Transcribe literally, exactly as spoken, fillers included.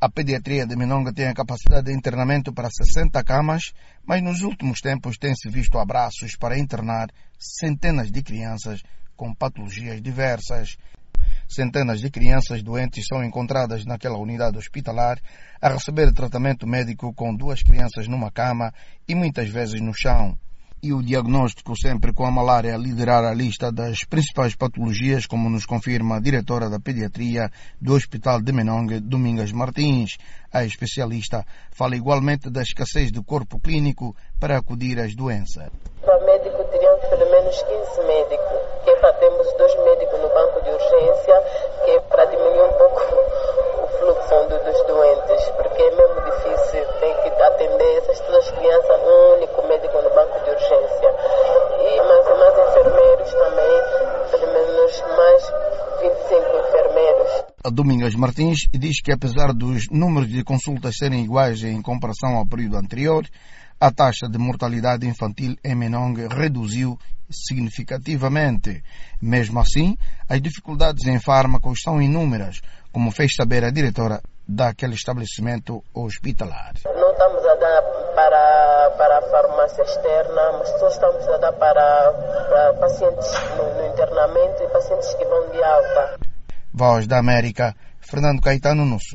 A pediatria de Menongue tem a capacidade de internamento para sessenta camas, mas nos últimos tempos tem-se visto abraços para internar centenas de crianças com patologias diversas. Centenas de crianças doentes são encontradas naquela unidade hospitalar a receber tratamento médico com duas crianças numa cama e muitas vezes no chão. E o diagnóstico sempre com a malária a liderar a lista das principais patologias, como nos confirma a diretora da pediatria do Hospital de Menongue, Domingas Martins. A especialista fala igualmente da escassez de corpo clínico para acudir às doenças. Para médico teriam pelo menos quinze médicos, que é para termos dois médicos no banco de urgência, que é para diminuir um pouco o fluxo dos doentes, porque é mesmo difícil, tem que atender essas duas crianças, um único médico no banco de urgência. E mais, mais enfermeiros também, pelo menos mais vinte e cinco enfermeiros. A Domingas Martins diz que apesar dos números de consultas serem iguais em comparação ao período anterior, a taxa de mortalidade infantil em Menongue reduziu significativamente. Mesmo assim, as dificuldades em fármacos são inúmeras, como fez saber a diretora daquele estabelecimento hospitalar. Não estamos a dar para, para a farmácia externa, mas só estamos a dar para, para pacientes no, no internamento e pacientes que vão de alta. Voz da América, Fernando Caetano Nusso.